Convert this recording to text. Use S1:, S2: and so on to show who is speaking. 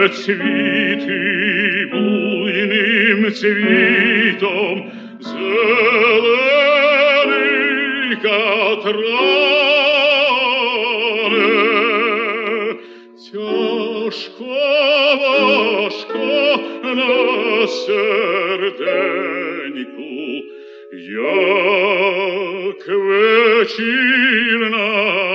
S1: цвіти буйним цвітом зелений катране. Тяжко, важко на серденьку, як вечірна